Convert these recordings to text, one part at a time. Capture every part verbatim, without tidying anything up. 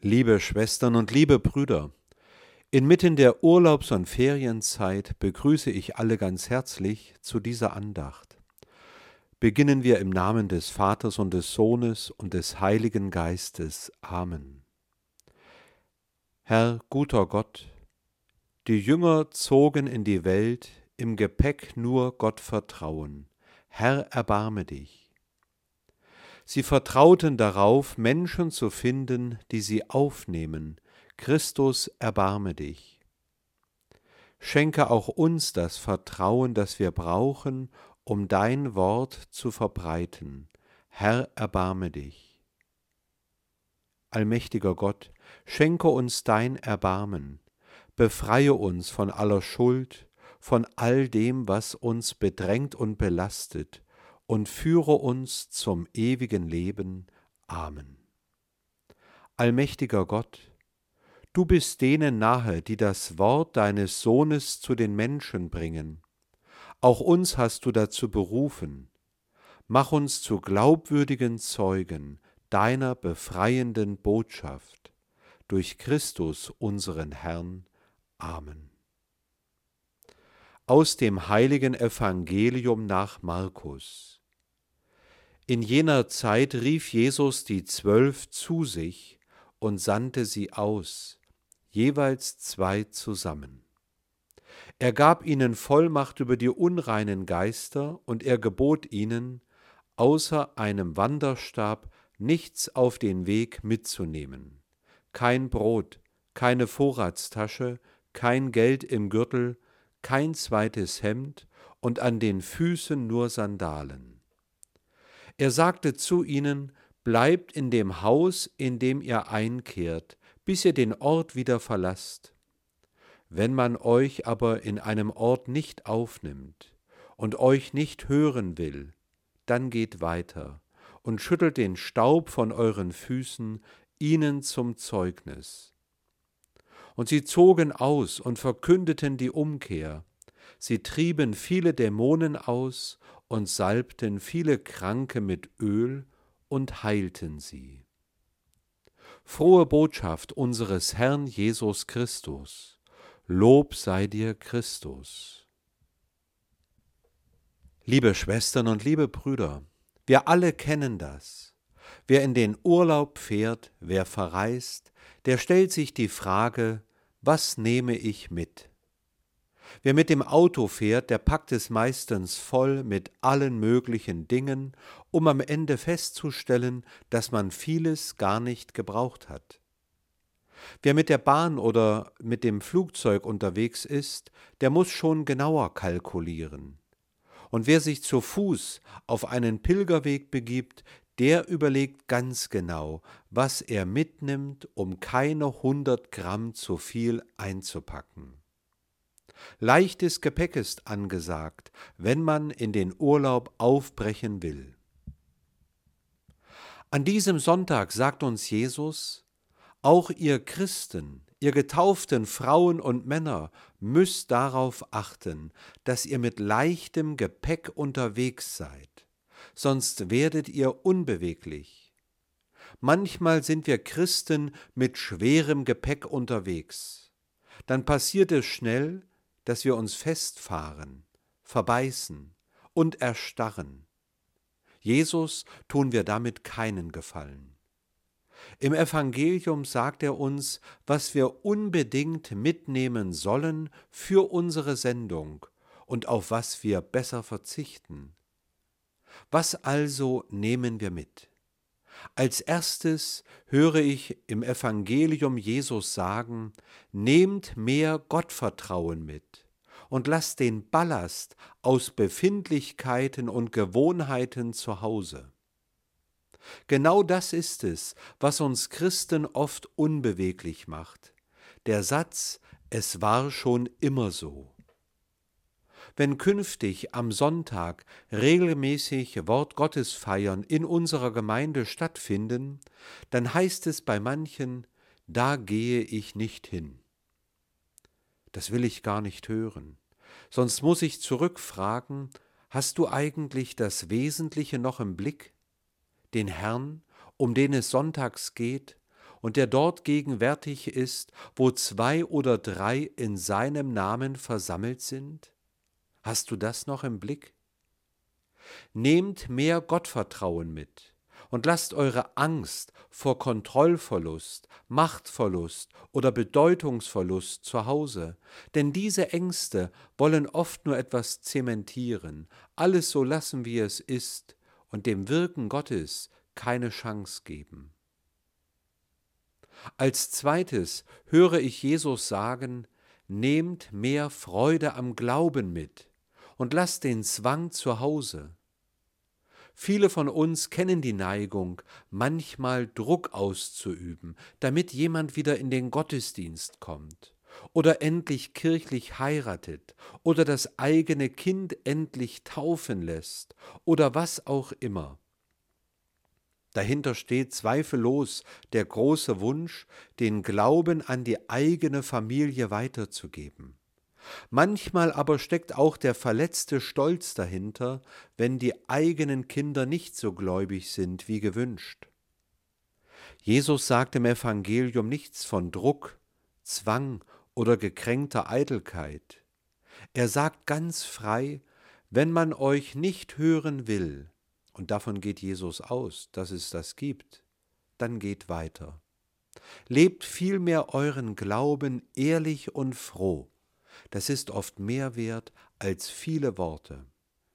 Liebe Schwestern und liebe Brüder, inmitten der Urlaubs- und Ferienzeit begrüße ich alle ganz herzlich zu dieser Andacht. Beginnen wir im Namen des Vaters und des Sohnes und des Heiligen Geistes. Amen. Herr, guter Gott, die Jünger zogen in die Welt, im Gepäck nur Gottvertrauen. Herr, erbarme dich. Sie vertrauten darauf, Menschen zu finden, die sie aufnehmen. Christus, erbarme dich. Schenke auch uns das Vertrauen, das wir brauchen, um dein Wort zu verbreiten. Herr, erbarme dich. Allmächtiger Gott, schenke uns dein Erbarmen. Befreie uns von aller Schuld, von all dem, was uns bedrängt und belastet, und führe uns zum ewigen Leben. Amen. Allmächtiger Gott, du bist denen nahe, die das Wort deines Sohnes zu den Menschen bringen. Auch uns hast du dazu berufen. Mach uns zu glaubwürdigen Zeugen deiner befreienden Botschaft. Durch Christus, unseren Herrn. Amen. Aus dem heiligen Evangelium nach Markus. In jener Zeit rief Jesus die Zwölf zu sich und sandte sie aus, jeweils zwei zusammen. Er gab ihnen Vollmacht über die unreinen Geister, und er gebot ihnen, außer einem Wanderstab nichts auf den Weg mitzunehmen. Kein Brot, keine Vorratstasche, kein Geld im Gürtel, kein zweites Hemd und an den Füßen nur Sandalen. Er sagte zu ihnen, bleibt in dem Haus, in dem ihr einkehrt, bis ihr den Ort wieder verlasst. Wenn man euch aber in einem Ort nicht aufnimmt und euch nicht hören will, dann geht weiter und schüttelt den Staub von euren Füßen ihnen zum Zeugnis. Und sie zogen aus und verkündeten die Umkehr. Sie trieben viele Dämonen aus und salbten viele Kranke mit Öl und heilten sie. Frohe Botschaft unseres Herrn Jesus Christus. Lob sei dir, Christus. Liebe Schwestern und liebe Brüder, wir alle kennen das. Wer in den Urlaub fährt, wer verreist, der stellt sich die Frage, was nehme ich mit? Wer mit dem Auto fährt, der packt es meistens voll mit allen möglichen Dingen, um am Ende festzustellen, dass man vieles gar nicht gebraucht hat. Wer mit der Bahn oder mit dem Flugzeug unterwegs ist, der muss schon genauer kalkulieren. Und wer sich zu Fuß auf einen Pilgerweg begibt, der überlegt ganz genau, was er mitnimmt, um keine hundert Gramm zu viel einzupacken. Leichtes Gepäck ist angesagt, wenn man in den Urlaub aufbrechen will. An diesem Sonntag sagt uns Jesus, auch ihr Christen, ihr getauften Frauen und Männer, müsst darauf achten, dass ihr mit leichtem Gepäck unterwegs seid, sonst werdet ihr unbeweglich. Manchmal sind wir Christen mit schwerem Gepäck unterwegs. Dann passiert es schnell, dass wir uns festfahren, verbeißen und erstarren. Jesus tun wir damit keinen Gefallen. Im Evangelium sagt er uns, was wir unbedingt mitnehmen sollen für unsere Sendung und auf was wir besser verzichten. Was also nehmen wir mit? Als erstes höre ich im Evangelium Jesus sagen, nehmt mehr Gottvertrauen mit und lasst den Ballast aus Befindlichkeiten und Gewohnheiten zu Hause. Genau das ist es, was uns Christen oft unbeweglich macht. Der Satz, es war schon immer so. Wenn künftig am Sonntag regelmäßig Wortgottesfeiern in unserer Gemeinde stattfinden, dann heißt es bei manchen, da gehe ich nicht hin. Das will ich gar nicht hören. Sonst muss ich zurückfragen, hast du eigentlich das Wesentliche noch im Blick? Den Herrn, um den es sonntags geht, und der dort gegenwärtig ist, wo zwei oder drei in seinem Namen versammelt sind? Hast du das noch im Blick? Nehmt mehr Gottvertrauen mit und lasst eure Angst vor Kontrollverlust, Machtverlust oder Bedeutungsverlust zu Hause, denn diese Ängste wollen oft nur etwas zementieren, alles so lassen, wie es ist, und dem Wirken Gottes keine Chance geben. Als zweites höre ich Jesus sagen, nehmt mehr Freude am Glauben mit und lasst den Zwang zu Hause. Viele von uns kennen die Neigung, manchmal Druck auszuüben, damit jemand wieder in den Gottesdienst kommt oder endlich kirchlich heiratet oder das eigene Kind endlich taufen lässt oder was auch immer. Dahinter steht zweifellos der große Wunsch, den Glauben an die eigene Familie weiterzugeben. Manchmal aber steckt auch der verletzte Stolz dahinter, wenn die eigenen Kinder nicht so gläubig sind wie gewünscht. Jesus sagt im Evangelium nichts von Druck, Zwang oder gekränkter Eitelkeit. Er sagt ganz frei, wenn man euch nicht hören will, und davon geht Jesus aus, dass es das gibt, dann geht weiter. Lebt vielmehr euren Glauben ehrlich und froh. Das ist oft mehr wert als viele Worte.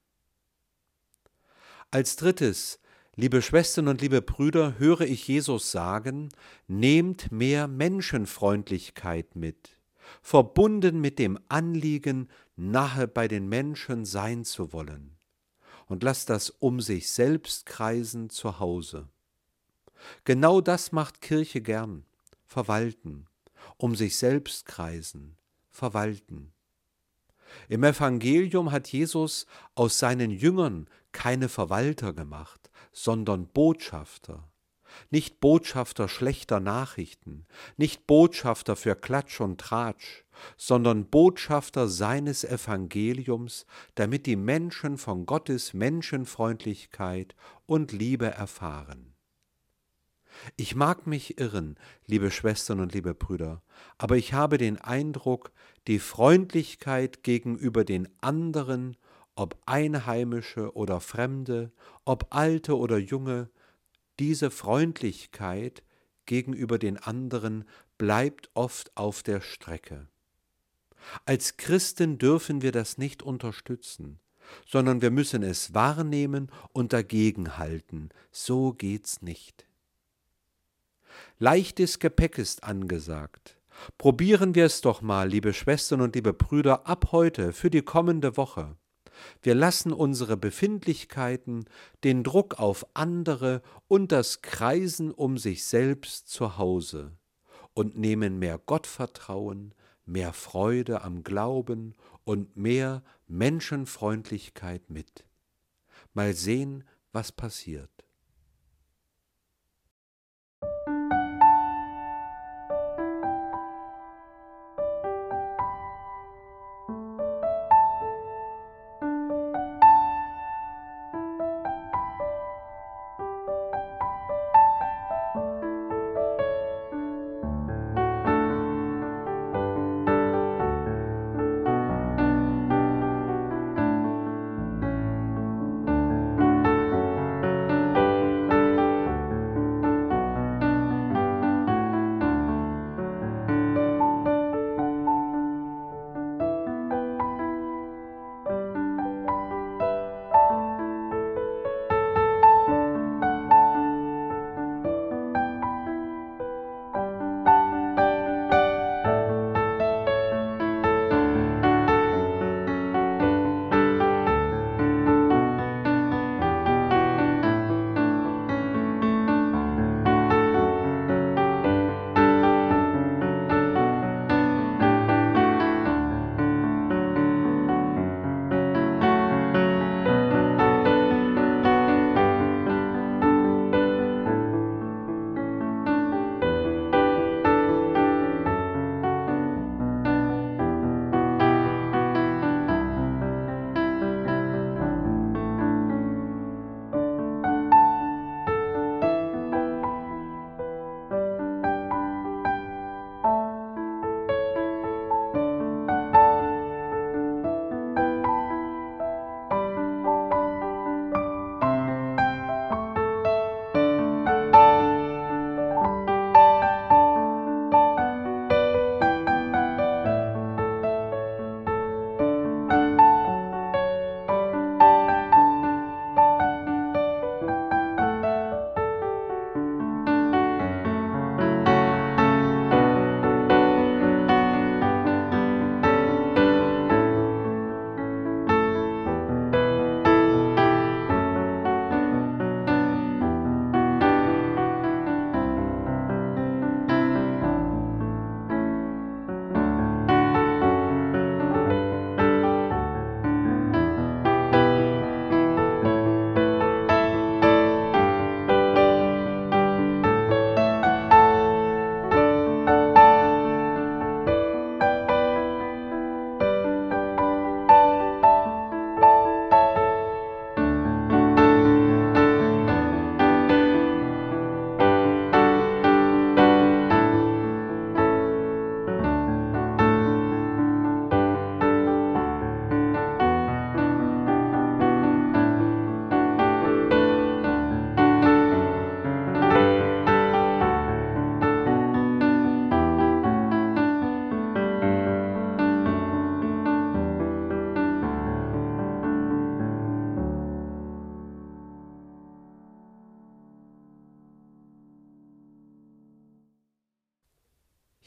Als drittes, liebe Schwestern und liebe Brüder, höre ich Jesus sagen, nehmt mehr Menschenfreundlichkeit mit, verbunden mit dem Anliegen, nahe bei den Menschen sein zu wollen. Und lasst das um sich selbst kreisen zu Hause. Genau das macht Kirche gern, verwalten, um sich selbst kreisen, verwalten. Im Evangelium hat Jesus aus seinen Jüngern keine Verwalter gemacht, sondern Botschafter. Nicht Botschafter schlechter Nachrichten, nicht Botschafter für Klatsch und Tratsch, sondern Botschafter seines Evangeliums, damit die Menschen von Gottes Menschenfreundlichkeit und Liebe erfahren. Ich mag mich irren, liebe Schwestern und liebe Brüder, aber ich habe den Eindruck, die Freundlichkeit gegenüber den anderen, ob Einheimische oder Fremde, ob Alte oder Junge, diese Freundlichkeit gegenüber den anderen bleibt oft auf der Strecke. Als Christen dürfen wir das nicht unterstützen, sondern wir müssen es wahrnehmen und dagegenhalten. So geht's nicht. Leichtes Gepäck ist angesagt. Probieren wir es doch mal, liebe Schwestern und liebe Brüder, ab heute für die kommende Woche. Wir lassen unsere Befindlichkeiten, den Druck auf andere und das Kreisen um sich selbst zu Hause und nehmen mehr Gottvertrauen, mehr Freude am Glauben und mehr Menschenfreundlichkeit mit. Mal sehen, was passiert.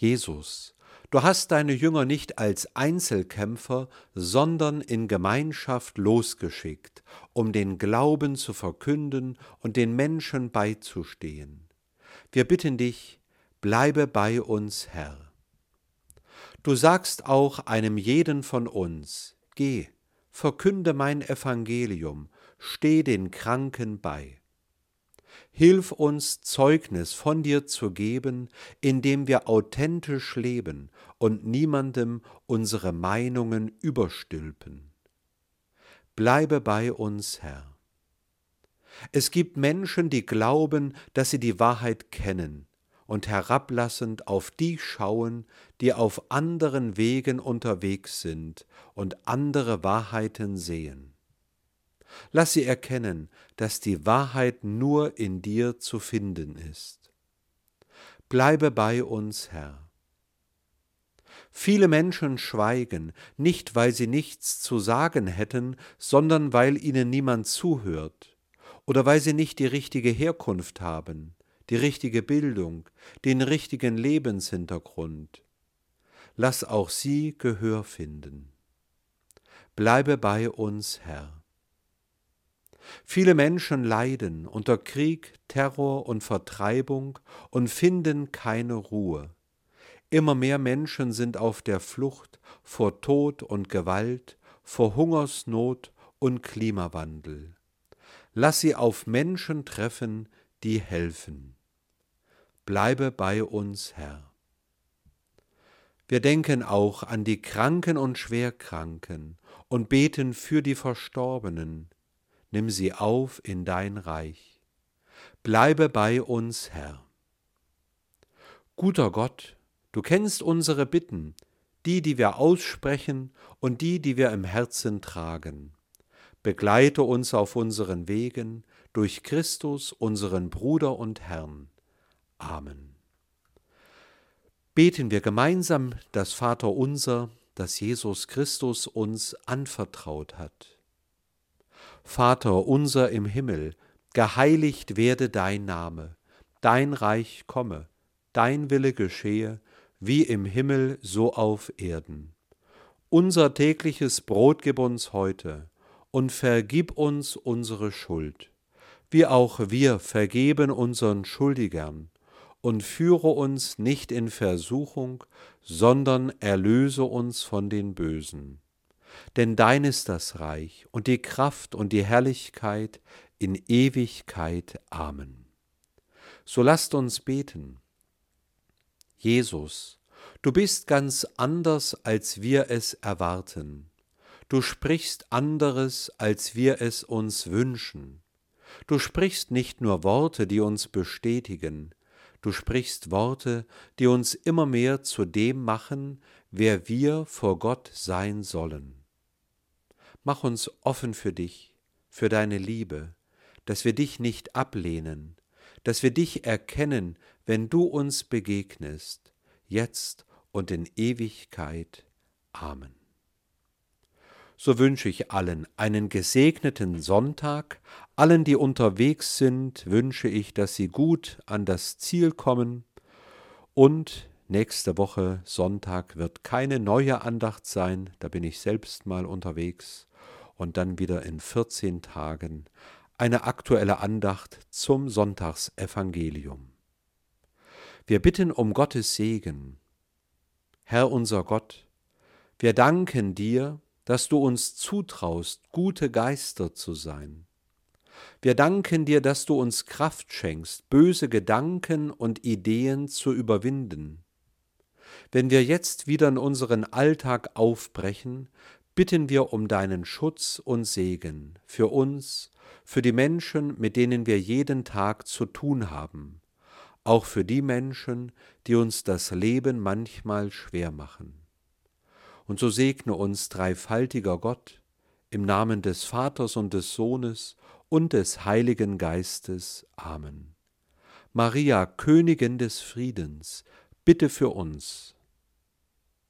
Jesus, du hast deine Jünger nicht als Einzelkämpfer, sondern in Gemeinschaft losgeschickt, um den Glauben zu verkünden und den Menschen beizustehen. Wir bitten dich, bleibe bei uns, Herr. Du sagst auch einem jeden von uns, geh, verkünde mein Evangelium, steh den Kranken bei. Hilf uns, Zeugnis von dir zu geben, indem wir authentisch leben und niemandem unsere Meinungen überstülpen. Bleibe bei uns, Herr. Es gibt Menschen, die glauben, dass sie die Wahrheit kennen und herablassend auf die schauen, die auf anderen Wegen unterwegs sind und andere Wahrheiten sehen. Lass sie erkennen, dass die Wahrheit nur in dir zu finden ist. Bleibe bei uns, Herr. Viele Menschen schweigen, nicht weil sie nichts zu sagen hätten, sondern weil ihnen niemand zuhört oder weil sie nicht die richtige Herkunft haben, die richtige Bildung, den richtigen Lebenshintergrund. Lass auch sie Gehör finden. Bleibe bei uns, Herr. Viele Menschen leiden unter Krieg, Terror und Vertreibung und finden keine Ruhe. Immer mehr Menschen sind auf der Flucht vor Tod und Gewalt, vor Hungersnot und Klimawandel. Lass sie auf Menschen treffen, die helfen. Bleibe bei uns, Herr. Wir denken auch an die Kranken und Schwerkranken und beten für die Verstorbenen. Nimm sie auf in dein Reich. Bleibe bei uns, Herr. Guter Gott, du kennst unsere Bitten, die, die wir aussprechen und die, die wir im Herzen tragen. Begleite uns auf unseren Wegen durch Christus, unseren Bruder und Herrn. Amen. Beten wir gemeinsam das Vaterunser, das Jesus Christus uns anvertraut hat. Vater unser im Himmel, geheiligt werde dein Name, dein Reich komme, dein Wille geschehe, wie im Himmel so auf Erden. Unser tägliches Brot gib uns heute und vergib uns unsere Schuld, wie auch wir vergeben unseren Schuldigern, und führe uns nicht in Versuchung, sondern erlöse uns von den Bösen. Denn dein ist das Reich und die Kraft und die Herrlichkeit in Ewigkeit. Amen. So lasst uns beten. Jesus, du bist ganz anders, als wir es erwarten. Du sprichst anderes, als wir es uns wünschen. Du sprichst nicht nur Worte, die uns bestätigen, du sprichst Worte, die uns immer mehr zu dem machen, wer wir vor Gott sein sollen. Mach uns offen für dich, für deine Liebe, dass wir dich nicht ablehnen, dass wir dich erkennen, wenn du uns begegnest, jetzt und in Ewigkeit. Amen. So wünsche ich allen einen gesegneten Sonntag, allen, die unterwegs sind, wünsche ich, dass sie gut an das Ziel kommen und nächste Woche Sonntag wird keine neue Andacht sein, da bin ich selbst mal unterwegs. Und dann wieder in vierzehn Tagen eine aktuelle Andacht zum Sonntagsevangelium. Wir bitten um Gottes Segen. Herr unser Gott, wir danken dir, dass du uns zutraust, gute Geister zu sein. Wir danken dir, dass du uns Kraft schenkst, böse Gedanken und Ideen zu überwinden. Wenn wir jetzt wieder in unseren Alltag aufbrechen, bitten wir um deinen Schutz und Segen für uns, für die Menschen, mit denen wir jeden Tag zu tun haben, auch für die Menschen, die uns das Leben manchmal schwer machen. Und so segne uns dreifaltiger Gott, im Namen des Vaters und des Sohnes und des Heiligen Geistes. Amen. Maria, Königin des Friedens, bitte für uns.